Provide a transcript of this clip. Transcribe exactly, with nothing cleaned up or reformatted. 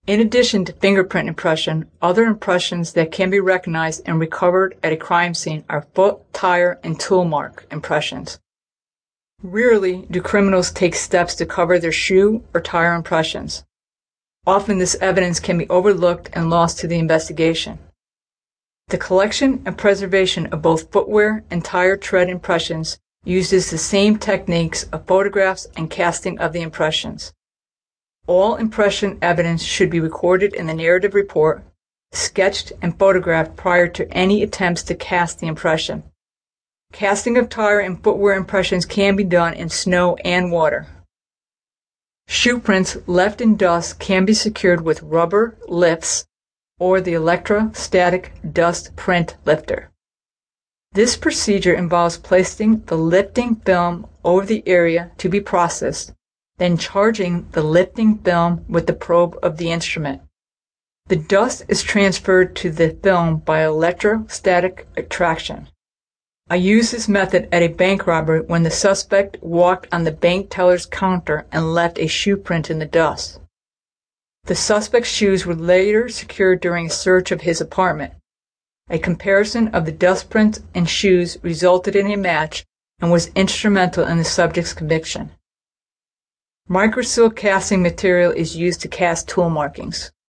In addition to fingerprint impression, other impressions that can be recognized and recovered at a crime scene are foot, tire, and tool mark impressions. Rarely do criminals take steps to cover their shoe or tire impressions. Often this evidence can be overlooked and lost to the investigation. The collection and preservation of both footwear and tire tread impressions uses the same techniques of photographs and casting of the impressions. All impression evidence should be recorded in the narrative report, sketched and photographed prior to any attempts to cast the impression. Casting of tire and footwear impressions can be done in snow and water. Shoe prints left in dust can be secured with rubber lifts or the electrostatic dust print lifter. This procedure involves placing the lifting film over the area to be processed, then charging the lifting film with the probe of the instrument. The dust is transferred to the film by electrostatic attraction. I used this method at a bank robbery when the suspect walked on the bank teller's counter and left a shoe print in the dust. The suspect's shoes were later secured during a search of his apartment. A comparison of the dust prints and shoes resulted in a match and was instrumental in the subject's conviction. Microsil casting material is used to cast tool markings.